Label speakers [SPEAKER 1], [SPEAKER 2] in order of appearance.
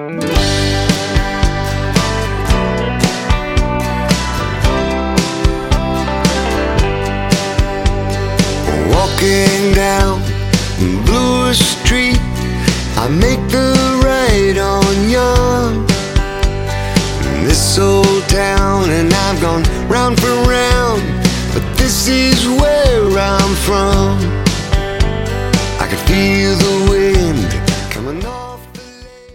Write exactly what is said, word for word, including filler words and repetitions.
[SPEAKER 1] Walking down Bloor Street, I make the right on Yonge. This old town, and I've gone round for round, but this is where I'm from. I can feel the wind coming on.